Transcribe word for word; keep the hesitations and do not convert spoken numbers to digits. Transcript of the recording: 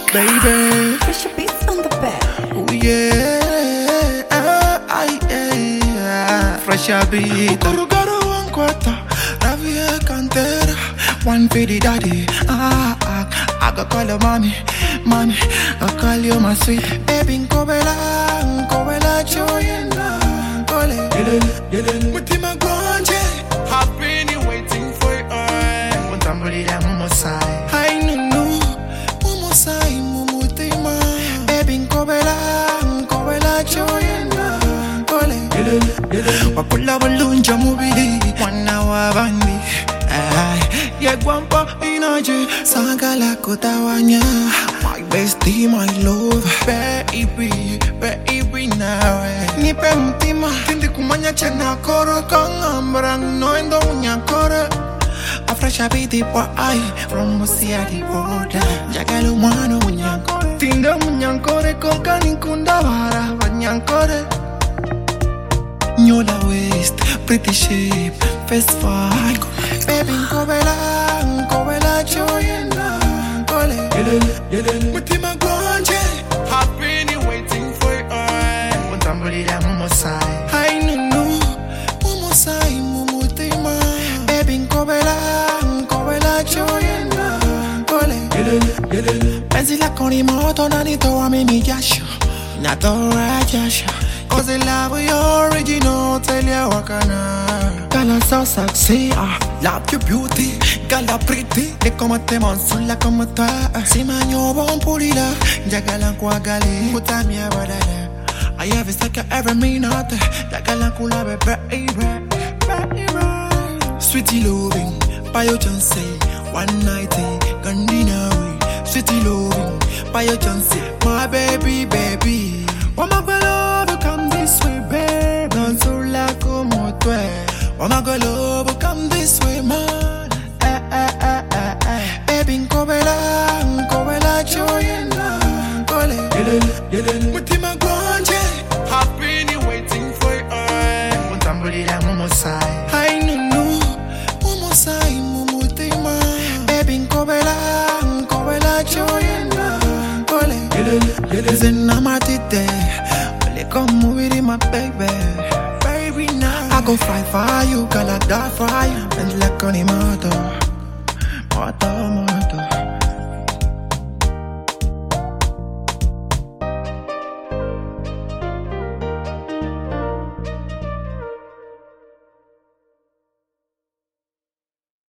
baby. Fresh beats on the bed. Oh yeah, ah, ay, yeah. Fresh beat. Guru guru one quarter, Ravia cantera, one for the daddy. Ah, ah, I go call you mommy, mommy. I call you my sweet baby. Nkobela, nkobela choyena, kole. Mutima gwanje, I've been waiting for you. Muntambuli ya mumosai. I know, mumosai mumutima. Baby nkobela, nkobela choyena, kole. Wakula balunja mubili, wana wabandi. Ay, yegwampa inaje, sangala kutawanya. My bestie, my love, baby, baby nawe. Nipe mtima, tindi kumanya chena koro kangambrang no endo unyakore. A fresh abiti kwa ai, from Musia di border. Jagalo mano unyankore, tinda unyankore koka ninkunda vara vanyankore. Nyola waist, pretty shape, face fine. Baby nkobela, nkobela choyena, kole. Mutima gwanje, I've been waiting for you. Muntambuli ya mumosai. I know, mumosai mumutima. Baby nkobela, nkobela choyena, kole. Pensi la konimoto na nitoa mimi jasho, natora jasho. Cause I love your original, tell ya wakana. Gala so sexy, ah, love your beauty. Gala pretty, de como te monsulla como ta. Si manyo bon pulila, jagala kwa gali, mutamia badala. I have a second every minute, jagala kula baby, baby. Sweetie loving, by your chance, one night, gandina way. Sweetie loving, by your chance, my baby, baby. Wama golobo come this way, babe. Danzula como tú es. Wama golobo come this way, man. Eh, eh, eh, eh, eh. Baby, nkobela, nkobela choyena, kole. Mutima gwanje, I've been waiting for you. Muntambuli ya mumosai. I know, mumosai mumutima. Baby, nkobela, nkobela choyena, kole. Zenamatite. Come with my baby, baby now. I go fight for you, girl, I die for you. And like on him